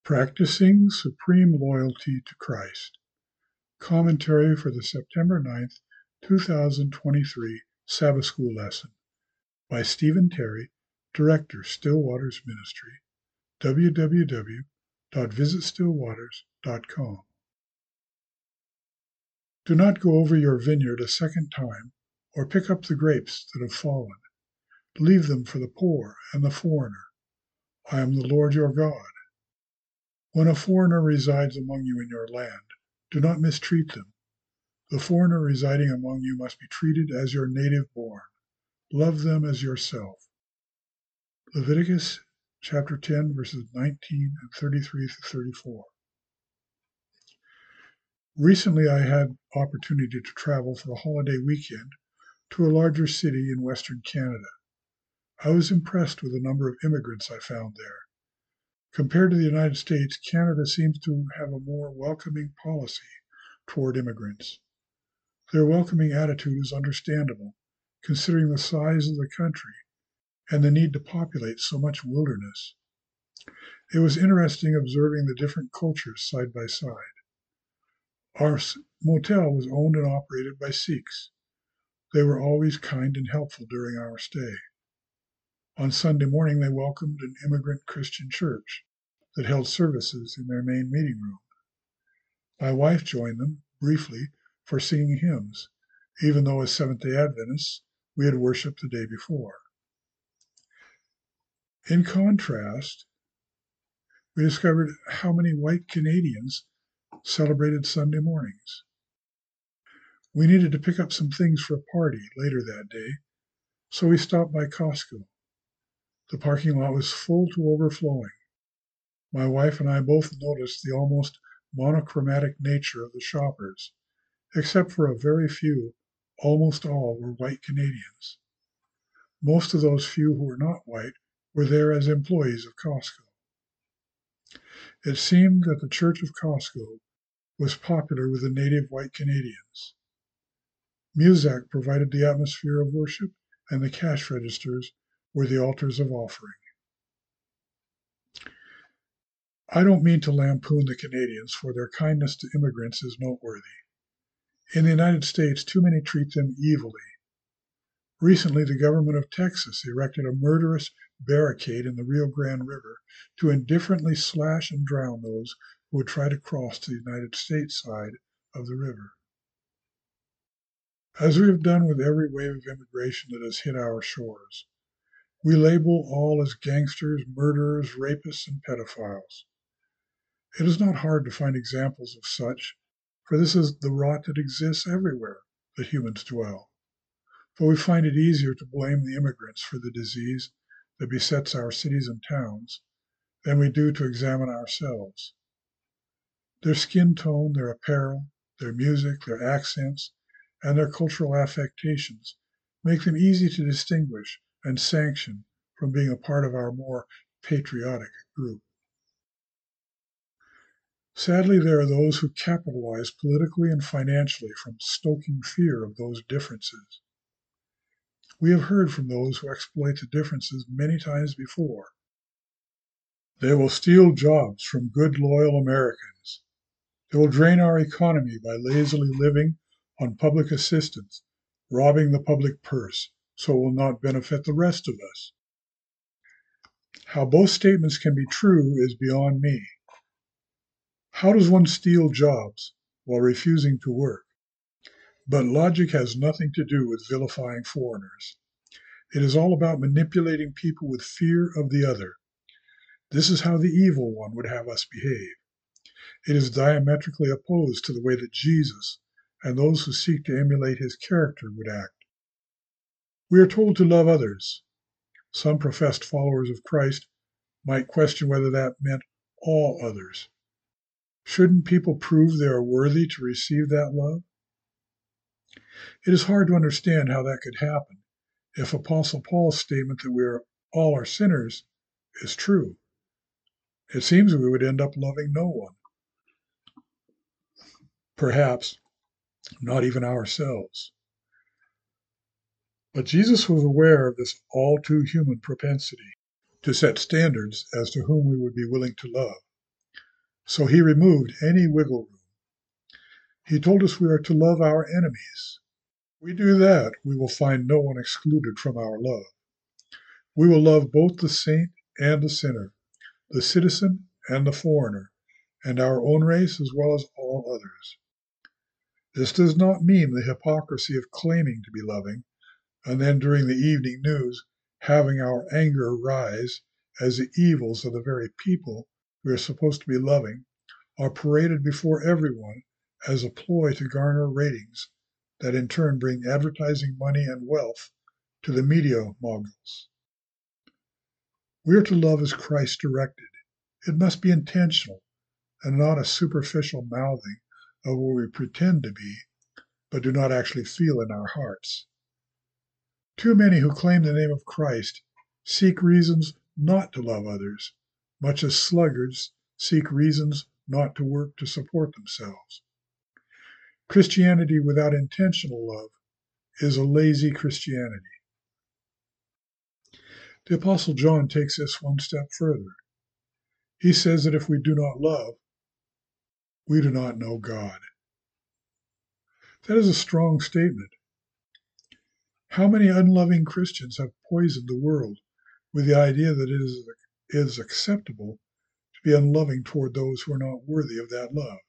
Practicing Supreme Loyalty to Christ. Commentary for the September 9th, 2023 Sabbath School Lesson by Stephen Terry, Director, Still Waters Ministry, www.visitstillwaters.com. Do not go over your vineyard a second time, or pick up the grapes that have fallen. Leave them for the poor and the foreigner. I am the Lord your God. When a foreigner resides among you in your land, do not mistreat them. The foreigner residing among you must be treated as your native born. Love them as yourself. Leviticus chapter 10, verses 19 and 33 through 34. Recently, I had opportunity to travel for a holiday weekend to a larger city in Western Canada. I was impressed with the number of immigrants I found there. Compared to the United States, Canada seems to have a more welcoming policy toward immigrants. Their welcoming attitude is understandable, considering the size of the country and the need to populate so much wilderness. It was interesting observing the different cultures side by side. Our motel was owned and operated by Sikhs. They were always kind and helpful during our stay. On Sunday morning, they welcomed an immigrant Christian church that held services in their main meeting room. My wife joined them briefly for singing hymns, even though as Seventh-day Adventists, we had worshiped the day before. In contrast, we discovered how many white Canadians celebrated Sunday mornings. We needed to pick up some things for a party later that day, so we stopped by Costco. The parking lot was full to overflowing. My wife and I both noticed the almost monochromatic nature of the shoppers. Except for a very few, almost all were white Canadians. Most of those few who were not white were there as employees of Costco. It seemed that the Church of Costco was popular with the native white Canadians. Muzak provided the atmosphere of worship, and the cash registers were the altars of offering. I don't mean to lampoon the Canadians, for their kindness to immigrants is noteworthy. In the United States, too many treat them evilly. Recently, the government of Texas erected a murderous barricade in the Rio Grande River to indifferently slash and drown those who would try to cross to the United States side of the river. As we have done with every wave of immigration that has hit our shores, we label all as gangsters, murderers, rapists, and pedophiles. It is not hard to find examples of such, for this is the rot that exists everywhere that humans dwell. But we find it easier to blame the immigrants for the disease that besets our cities and towns than we do to examine ourselves. Their skin tone, their apparel, their music, their accents, and their cultural affectations make them easy to distinguish and sanction from being a part of our more patriotic group. Sadly, there are those who capitalize politically and financially from stoking fear of those differences. We have heard from those who exploit the differences many times before. They will steal jobs from good, loyal Americans. They will drain our economy by lazily living on public assistance, robbing the public purse, so it will not benefit the rest of us. How both statements can be true is beyond me. How does one steal jobs while refusing to work? But logic has nothing to do with vilifying foreigners. It is all about manipulating people with fear of the other. This is how the evil one would have us behave. It is diametrically opposed to the way that Jesus and those who seek to emulate his character would act. We are told to love others. Some professed followers of Christ might question whether that meant all others. Shouldn't people prove they are worthy to receive that love? It is hard to understand how that could happen if Apostle Paul's statement that we are all are sinners is true. It seems we would end up loving no one. Perhaps not even ourselves. But Jesus was aware of this all too human propensity to set standards as to whom we would be willing to love. So he removed any wiggle room. He told us we are to love our enemies. We do that, we will find no one excluded from our love. We will love both the saint and the sinner, the citizen and the foreigner, and our own race as well as all others. This does not mean the hypocrisy of claiming to be loving, and then during the evening news having our anger rise as the evils of the very people we are supposed to be loving are paraded before everyone as a ploy to garner ratings that in turn bring advertising money and wealth to the media moguls. We are to love as Christ directed. It must be intentional and not a superficial mouthing of what we pretend to be, but do not actually feel in our hearts. Too many who claim the name of Christ seek reasons not to love others, much as sluggards seek reasons not to work to support themselves. Christianity without intentional love is a lazy Christianity. The Apostle John takes this one step further. He says that if we do not love, we do not know God. That is a strong statement. How many unloving Christians have poisoned the world with the idea that it is acceptable to be unloving toward those who are not worthy of that love?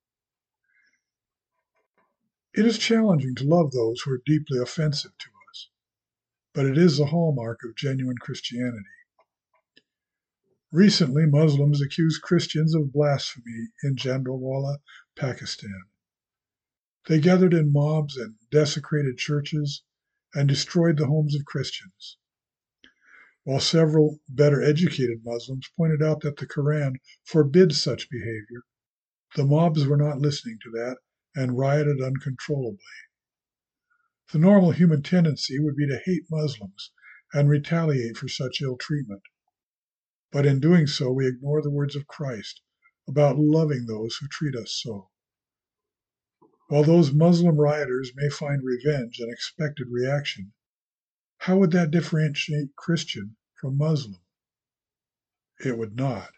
It is challenging to love those who are deeply offensive to us, but it is the hallmark of genuine Christianity. Recently, Muslims accused Christians of blasphemy in Jandalwala, Pakistan. They gathered in mobs and desecrated churches and destroyed the homes of Christians. While several better educated Muslims pointed out that the Quran forbids such behavior, the mobs were not listening to that and rioted uncontrollably. The normal human tendency would be to hate Muslims and retaliate for such ill treatment. But in doing so, we ignore the words of Christ about loving those who treat us so. While those Muslim rioters may find revenge an expected reaction, how would that differentiate Christian from Muslim? It would not.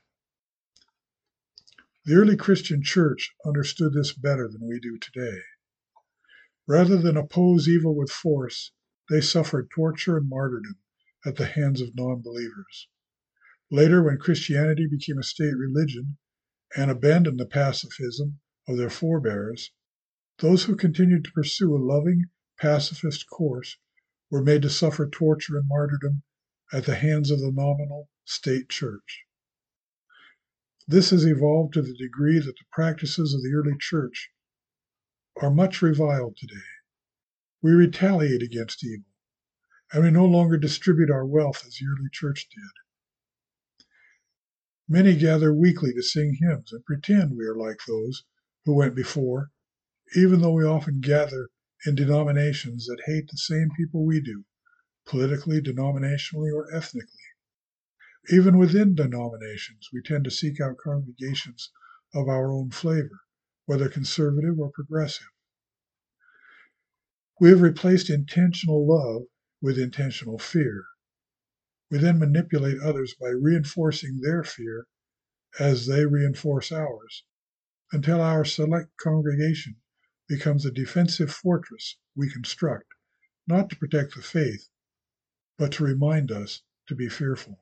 The early Christian church understood this better than we do today. Rather than oppose evil with force, they suffered torture and martyrdom at the hands of non-believers. Later, when Christianity became a state religion and abandoned the pacifism of their forebears, those who continued to pursue a loving, pacifist course were made to suffer torture and martyrdom at the hands of the nominal state church. This has evolved to the degree that the practices of the early church are much reviled today. We retaliate against evil, and we no longer distribute our wealth as the early church did. Many gather weekly to sing hymns and pretend we are like those who went before, even though we often gather in denominations that hate the same people we do, politically, denominationally, or ethnically. Even within denominations, we tend to seek out congregations of our own flavor, whether conservative or progressive. We have replaced intentional love with intentional fear. We then manipulate others by reinforcing their fear as they reinforce ours, until our select congregation becomes a defensive fortress we construct, not to protect the faith, but to remind us to be fearful.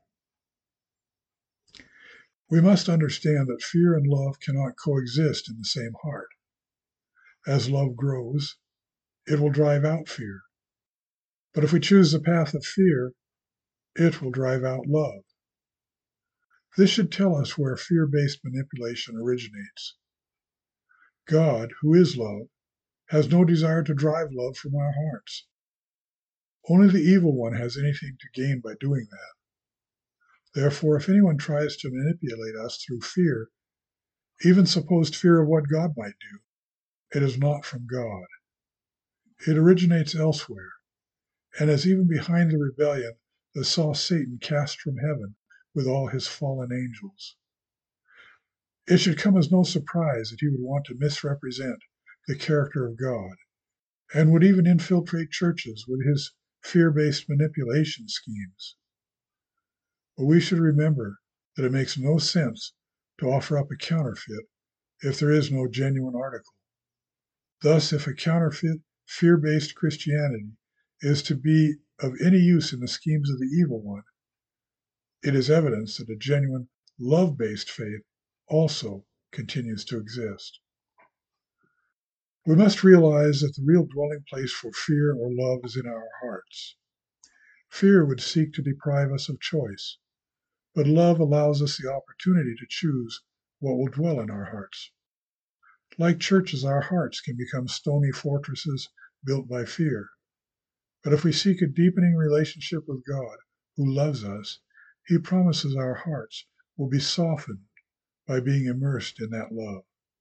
We must understand that fear and love cannot coexist in the same heart. As love grows, it will drive out fear. But if we choose the path of fear, it will drive out love. This should tell us where fear-based manipulation originates. God, who is love, has no desire to drive love from our hearts. Only the evil one has anything to gain by doing that. Therefore, if anyone tries to manipulate us through fear, even supposed fear of what God might do, it is not from God. It originates elsewhere, and is even behind the rebellion that saw Satan cast from heaven with all his fallen angels. It should come as no surprise that he would want to misrepresent the character of God, and would even infiltrate churches with his fear-based manipulation schemes. But we should remember that it makes no sense to offer up a counterfeit if there is no genuine article. Thus, if a counterfeit, fear-based Christianity is to be of any use in the schemes of the evil one, it is evidence that a genuine love-based faith also continues to exist. We must realize that the real dwelling place for fear or love is in our hearts. Fear would seek to deprive us of choice, but love allows us the opportunity to choose what will dwell in our hearts. Like churches, our hearts can become stony fortresses built by fear. But if we seek a deepening relationship with God, who loves us, He promises our hearts will be softened by being immersed in that love.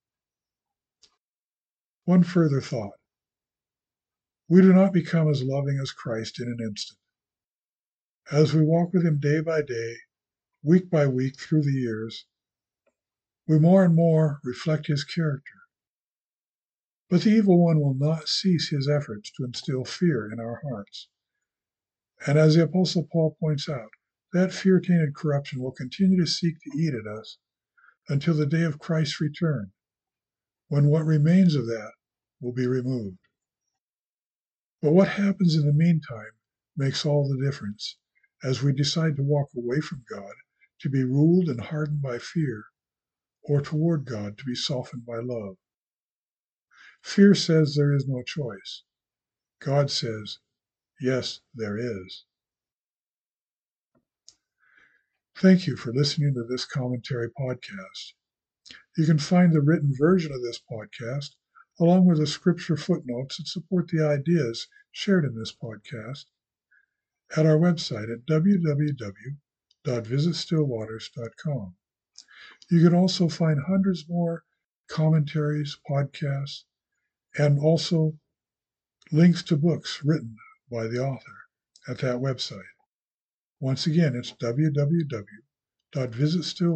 One further thought. We do not become as loving as Christ in an instant. As we walk with Him day by day, week by week through the years, we more and more reflect His character. But the evil one will not cease his efforts to instill fear in our hearts. And as the Apostle Paul points out, that fear-tainted corruption will continue to seek to eat at us until the day of Christ's return, when what remains of that will be removed. But what happens in the meantime makes all the difference as we decide to walk away from God, to be ruled and hardened by fear, or toward God to be softened by love. Fear says there is no choice. God says, yes, there is. Thank you for listening to this commentary podcast. You can find the written version of this podcast, along with the scripture footnotes that support the ideas shared in this podcast, at our website at www.visitstillwaters.com. You can also find hundreds more commentaries, podcasts, and also links to books written by the author at that website. Once again, it's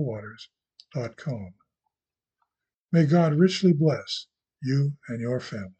www.visitstillwaters.com. May God richly bless you and your family.